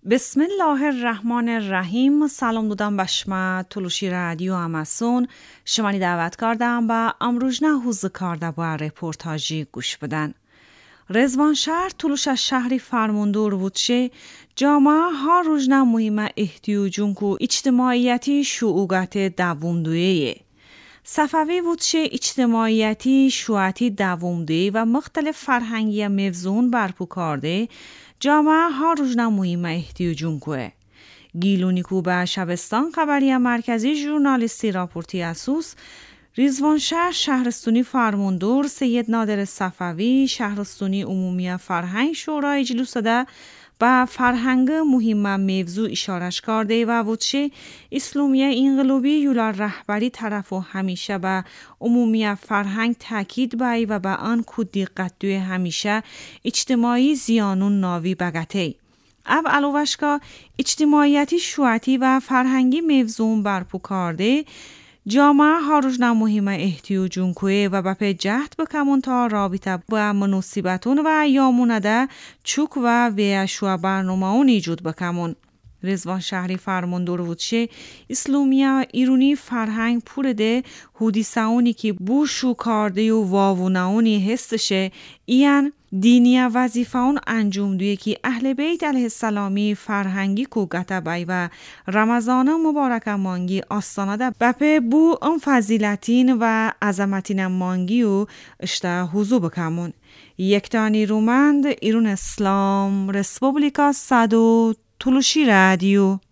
بسم الله الرحمن الرحیم. سلام دادم بشما تلوشی رادیو اماسون شمانی دعوت کردم با امروجنا حوز کرده با رپورتاجی گوش بدن. رضوان شهر تلوش شهری فرماندور بودشه جامعه ها روزنا مهمه احتیاجون کو اجتماعیتی شعوگت دوامدویه. صفوی بودشه اجتماعیتی شوعتی دوامدوی و مختلف فرهنگی موزون برپو کرده جامعه ها روزنا مهمه احتیاجون کوه. گیلونی کو به شبستان خبری مرکزی ژورنالیستی راپورتی اسوس رضوان شهر شهرستانی فرماندور سید نادر صفوی شهرستانی عمومی فرهنگ شورای اجلس ده با فرهنگ مهم موضوع اشارش کرده و وچه اسلامیه انقلابی یولار رهبری طرف و همیشه به عمومی فرهنگ تاکید بای و به آن کو دقت دوی همیشه اجتماعی زیانون ناوی بگته. او علاوه‌اش اجتماعیتی شوعتی و فرهنگی موضوع برپو کرده جامعه ها روزنا مهمه احتیاجون کوه و بپی جهد بکمون تا رابطه با مناسبتون و یامونده چوک و ویشو برنامه اون ایجود بکمون. رضوان شهری فرماندور بودشه اسلامیه ایرونی فرهنگ پورده حدیثاونی که بوشو کارده و واووناونی هستشه این دینی وظیفه اون انجام دویه که اهل بیت علیه السلامی فرهنگی کو گتبای و رمضان مبارک مانگی آستانه ده بپه بو اون فضیلتین و عظمتین مانگی و اشته حضور بکمون. یکتانی رومند ایرون اسلام رسپوبلیکا صدو تلوشی رادیو